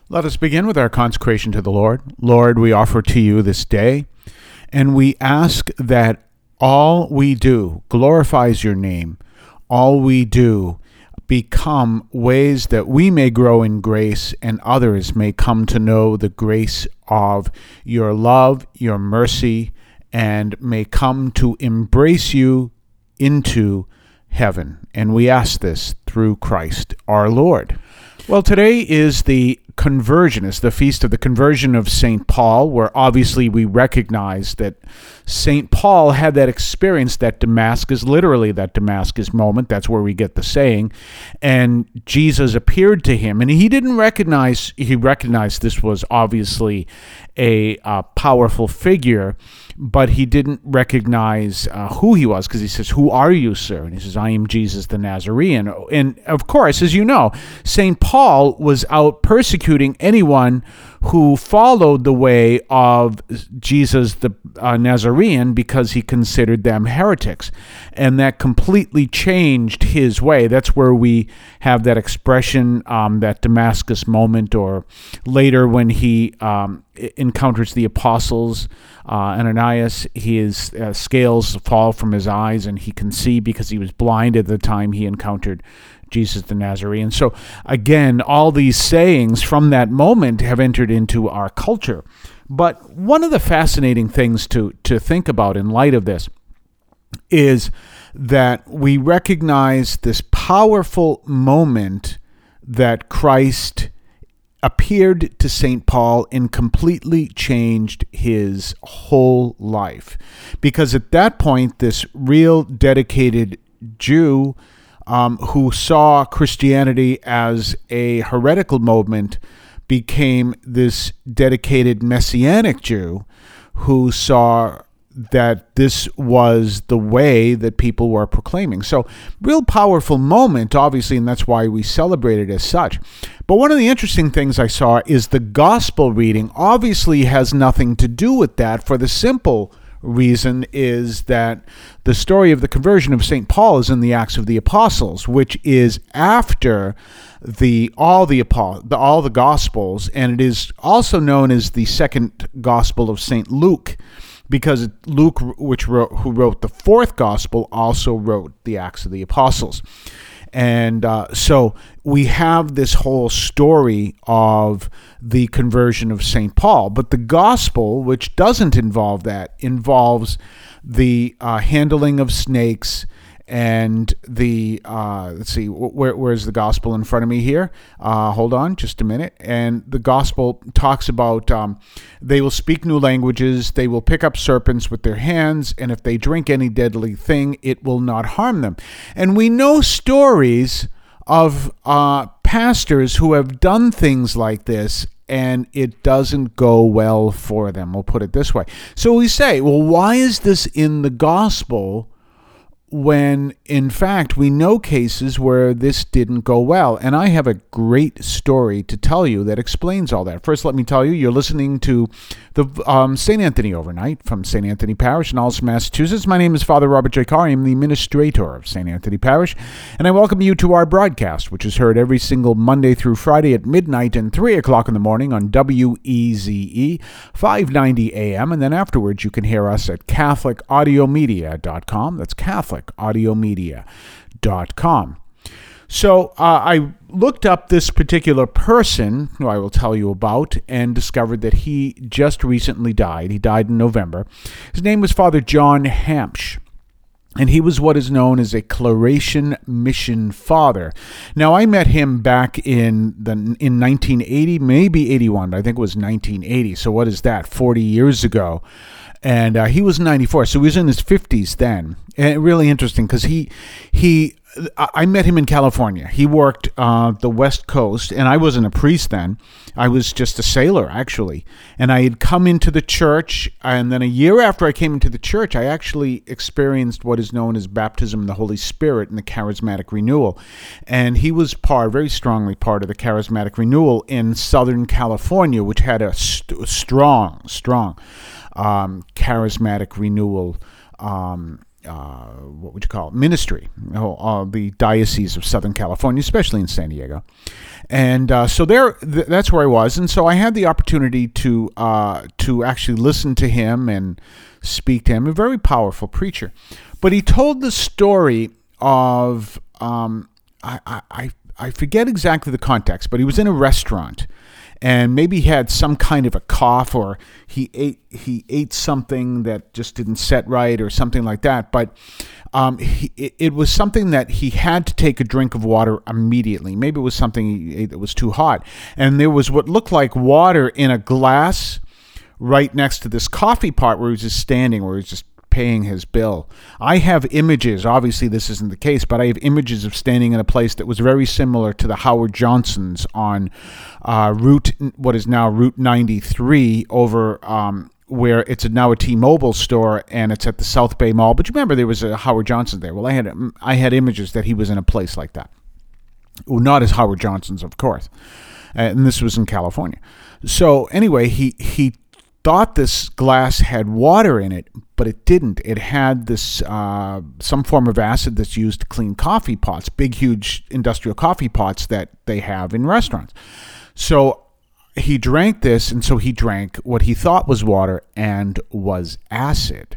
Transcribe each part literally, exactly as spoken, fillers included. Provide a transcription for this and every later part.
Let us begin with our consecration to the Lord. Lord, we offer to you this day, and we ask that all we do glorifies your name. All we do become ways that we may grow in grace and others may come to know the grace of your love, your mercy, and may come to embrace you into heaven. And we ask this through Christ our Lord. Well, today is the conversion, is the feast of the conversion of Saint Paul, where obviously we recognize that Saint Paul had that experience, that Damascus, literally that Damascus moment. That's where we get the saying. And Jesus appeared to him, and he didn't recognize, he recognized this was obviously a uh, powerful figure, but he didn't recognize uh, who he was, because he says, "Who are you, sir?" And he says, "I am Jesus the Nazarene." And of course, as you know, Saint Paul was out persecuting anyone who followed the way of Jesus the uh, Nazarene, because he considered them heretics. And that completely changed his way. That's where we have that expression, um, that Damascus moment, or later when he um, encounters the apostles, uh, Ananias, his uh, scales fall from his eyes and he can see, because he was blind at the time he encountered Jesus the Nazarene. So again, all these sayings from that moment have entered into our culture. But one of the fascinating things to, to think about in light of this is that we recognize this powerful moment that Christ appeared to Saint Paul and completely changed his whole life. Because at that point, this real dedicated Jew Um, who saw Christianity as a heretical movement became this dedicated Messianic Jew who saw that this was the way that people were proclaiming. So, real powerful moment, obviously, and that's why we celebrate it as such. But one of the interesting things I saw is the gospel reading obviously has nothing to do with that, for the simple reason is that the story of the conversion of Saint Paul is in the Acts of the Apostles, which is after the all the, the all the Gospels, and it is also known as the second Gospel of Saint Luke, because Luke, which wrote, who wrote the fourth Gospel, also wrote the Acts of the Apostles. And uh, so we have this whole story of the conversion of Saint Paul. But the gospel, which doesn't involve that, involves the uh, handling of snakes and the, uh, let's see, where, where's the gospel in front of me here? Uh, hold on just a minute. And the gospel talks about um, they will speak new languages, they will pick up serpents with their hands, and if they drink any deadly thing, it will not harm them. And we know stories of uh, pastors who have done things like this, and it doesn't go well for them. We'll put it this way. So we say, well, why is this in the gospel when, in fact, we know cases where this didn't go well? And I have a great story to tell you that explains all that. First, let me tell you, you're listening to the um, Saint Anthony Overnight from Saint Anthony Parish in Allston, Massachusetts. My name is Father Robert J. Carr. I am the administrator of Saint Anthony Parish, and I welcome you to our broadcast, which is heard every single Monday through Friday at midnight and three o'clock in the morning on W E Z E, five ninety A M, and then afterwards you can hear us at Catholic Audio Media dot com. That's Catholic Audio Media dot com. So uh, I looked up this particular person, who I will tell you about, and discovered that he just recently died. He died in November. His name was Father John Hampsch, and he was what is known as a Claretian mission father. Now, I met him back in the in nineteen eighty, maybe eighty-one, but I think it was nineteen eighty. So what is that, forty years ago? And uh, he was ninety-four, so he was in his fifties then. And really interesting, because he he I met him in California. He worked uh, the West Coast, and I wasn't a priest then. I was just a sailor, actually. And I had come into the church, and then a year after I came into the church, I actually experienced what is known as baptism in the Holy Spirit and the charismatic renewal. And he was part, very strongly part of the charismatic renewal in Southern California, which had a st- strong, strong um, charismatic renewal um uh, what would you call it, ministry, you know, uh, the Diocese of Southern California, especially in San Diego. And uh, so there, th- that's where I was. And so I had the opportunity to uh, to actually listen to him and speak to him, a very powerful preacher. But he told the story of, um, I, I, I forget exactly the context, but he was in a restaurant. And maybe he had some kind of a cough, or he ate he ate something that just didn't set right, or something like that. But um, he, it, it was something that he had to take a drink of water immediately. Maybe it was something he ate that was too hot. And there was what looked like water in a glass right next to this coffee pot where he was just standing, where he was just paying his bill. I have images, obviously this isn't the case, but I have images of standing in a place that was very similar to the Howard Johnson's on uh, Route, what is now Route ninety-three, over um, where it's now a T-Mobile store, and it's at the South Bay Mall. But you remember there was a Howard Johnson there. Well, I had I had images that he was in a place like that. Well, not as Howard Johnson's, of course. And this was in California. So anyway, he he thought this glass had water in it, but it didn't. It had this uh, some form of acid that's used to clean coffee pots, big, huge industrial coffee pots that they have in restaurants. So he drank this, and so he drank what he thought was water and was acid.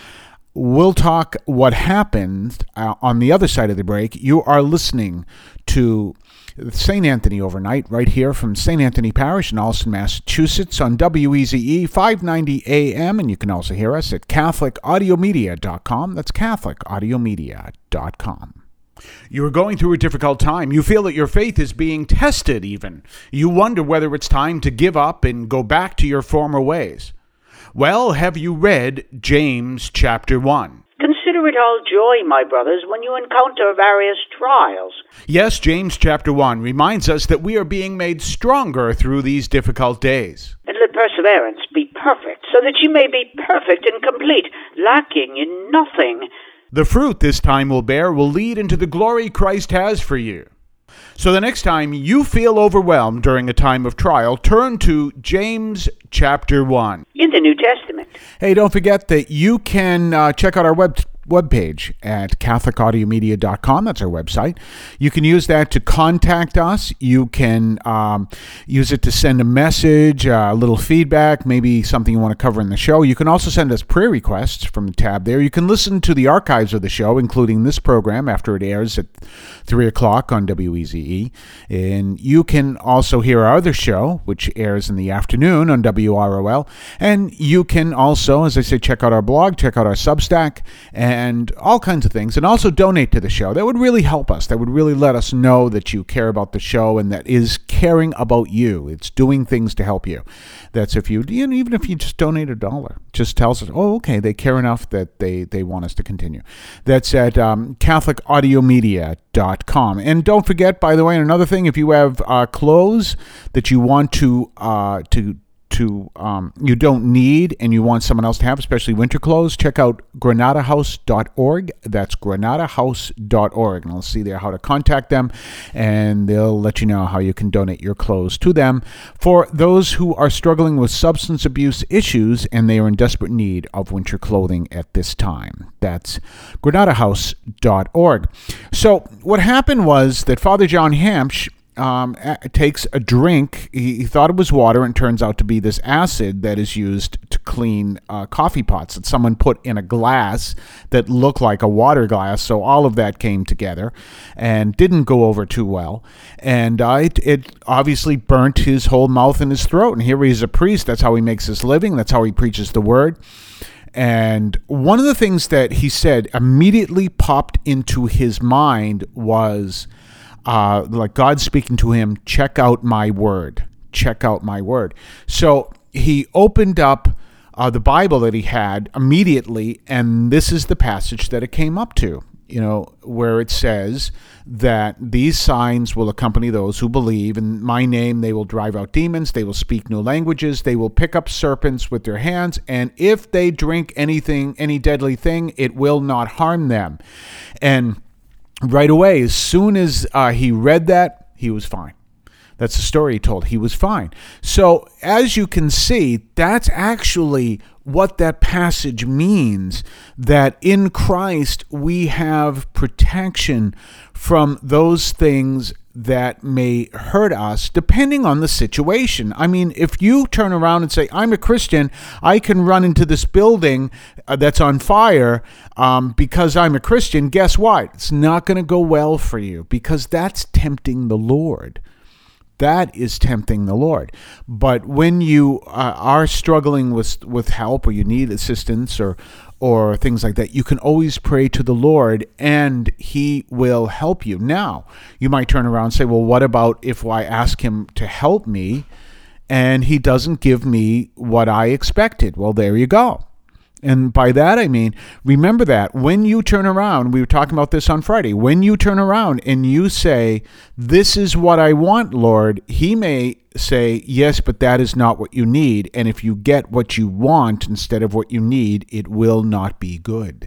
We'll talk what happened uh, on the other side of the break. You are listening to Saint Anthony Overnight right here from Saint Anthony Parish in Allston, Massachusetts on W E Z E five ninety A M, and you can also hear us at Catholic Audio Media dot com. That's Catholic Audio Media dot com. You are going through a difficult time. You feel that your faith is being tested even. You wonder whether it's time to give up and go back to your former ways. Well, have you read James chapter one? Consider it all joy, my brothers, when you encounter various trials. Yes, James chapter one reminds us that we are being made stronger through these difficult days. And let perseverance be perfect, so that you may be perfect and complete, lacking in nothing. The fruit this time will bear will lead into the glory Christ has for you. So the next time you feel overwhelmed during a time of trial, turn to James chapter one. In the New Testament. Hey, don't forget that you can uh, check out our web webpage at Catholic Audio Media dot com. That's our website. You can use that to contact us. You can um, use it to send a message, uh, a little feedback, maybe something you want to cover in the show. You can also send us prayer requests from the tab there. You can listen to the archives of the show, including this program after it airs at three o'clock on W E Z E. And you can also hear our other show, which airs in the afternoon on W R O L. And you can also, as I say, check out our blog, check out our Substack, and and all kinds of things, and also donate to the show. That would really help us. That would really let us know that you care about the show and that is caring about you. It's doing things to help you. That's if you, you know, even if you just donate a dollar, just tells us, oh, okay, they care enough that they, they want us to continue. That's at um, Catholic Audio Media dot com. And don't forget, by the way, another thing, if you have uh, clothes that you want to uh, to to um, you don't need and you want someone else to have, especially winter clothes, check out Granada House dot org. That's Granada House dot org. And I'll see there how to contact them, and they'll let you know how you can donate your clothes to them for those who are struggling with substance abuse issues and they are in desperate need of winter clothing at this time. That's Granada House dot org. So what happened was that Father John Hampsch Um, takes a drink. He, he thought it was water, and turns out to be this acid that is used to clean uh, coffee pots that someone put in a glass that looked like a water glass. So all of that came together and didn't go over too well. And uh, it, it obviously burnt his whole mouth and his throat. And here he's a priest. That's how he makes his living. That's how he preaches the word. And one of the things that he said immediately popped into his mind was, Uh, like God speaking to him, check out my word, check out my word. So he opened up uh, the Bible that he had immediately, and this is the passage that it came up to, you know, where it says that these signs will accompany those who believe. In my name, they will drive out demons, they will speak new languages, they will pick up serpents with their hands, and if they drink anything, any deadly thing, it will not harm them. And right away, as soon as uh, he read that, he was fine. That's the story he told. He was fine. So as you can see, that's actually what that passage means, that in Christ we have protection from those things that may hurt us depending on the situation. I mean, if you turn around and say, I'm a Christian, I can run into this building uh, that's on fire um, because I'm a Christian, guess what? It's not going to go well for you, because that's tempting the Lord. That is tempting the Lord. But when you uh, are struggling with with help, or you need assistance, or or things like that, you can always pray to the Lord and he will help you. Now, you might turn around and say, well, what about if I ask him to help me and he doesn't give me what I expected? Well, there you go. And by that, I mean, remember that when you turn around, we were talking about this on Friday, when you turn around and you say, this is what I want, Lord, he may say, yes, but that is not what you need. And if you get what you want instead of what you need, it will not be good.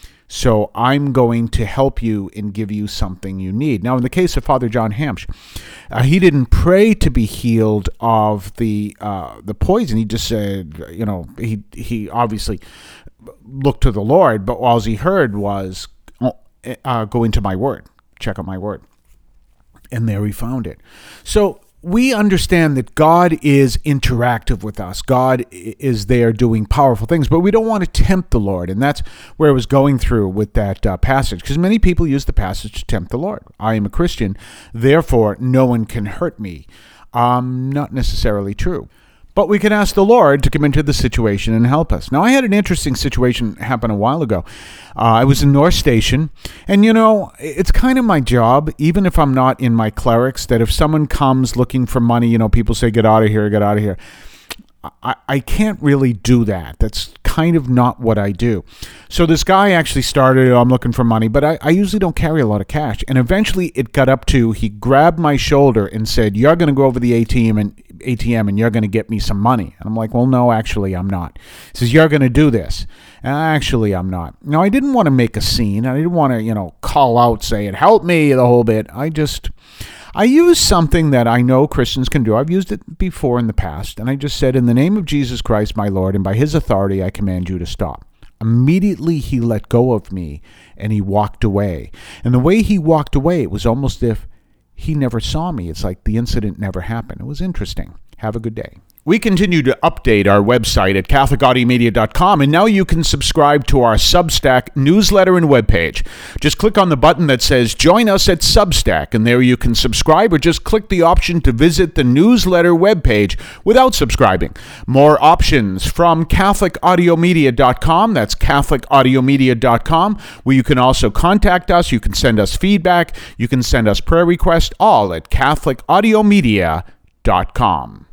So I'm going to help you and give you something you need. Now, in the case of Father John Hamsch, uh, he didn't pray to be healed of the uh, the poison. He just said, you know, he he obviously looked to the Lord, but all he heard was, uh, go into my word, check out my word. And there he found it. So we understand that God is interactive with us. God is there doing powerful things, but we don't want to tempt the Lord. And that's where I was going through with that uh, passage, because many people use the passage to tempt the Lord. I am a Christian, therefore no one can hurt me. Um, not necessarily true. But we can ask the Lord to come into the situation and help us. Now, I had an interesting situation happen a while ago. Uh, I was in North Station, and, you know, it's kind of my job, even if I'm not in my clerics, that if someone comes looking for money, you know, people say, get out of here, get out of here. I, I can't really do that. That's kind of not what I do. So this guy actually started, I'm looking for money, but I, I usually don't carry a lot of cash. And eventually it got up to, he grabbed my shoulder and said, you're going to go over the A T M and A T M and you're going to get me some money. And I'm like, well, no, actually, I'm not. He says, you're going to do this. And actually, I'm not. Now, I didn't want to make a scene. I didn't want to, you know, call out saying, help me the whole bit. I just... I use something that I know Christians can do. I've used it before in the past. And I just said, in the name of Jesus Christ, my Lord, and by his authority, I command you to stop. Immediately, he let go of me and he walked away. And the way he walked away, it was almost as if he never saw me. It's like the incident never happened. It was interesting. Have a good day. We continue to update our website at Catholic Audio Media dot com, and now you can subscribe to our Substack newsletter and webpage. Just click on the button that says Join Us at Substack, and there you can subscribe, or just click the option to visit the newsletter webpage without subscribing. More options from Catholic Audio Media dot com. That's Catholic Audio Media dot com, where you can also contact us. You can send us feedback. You can send us prayer requests, all at Catholic Audio Media dot com.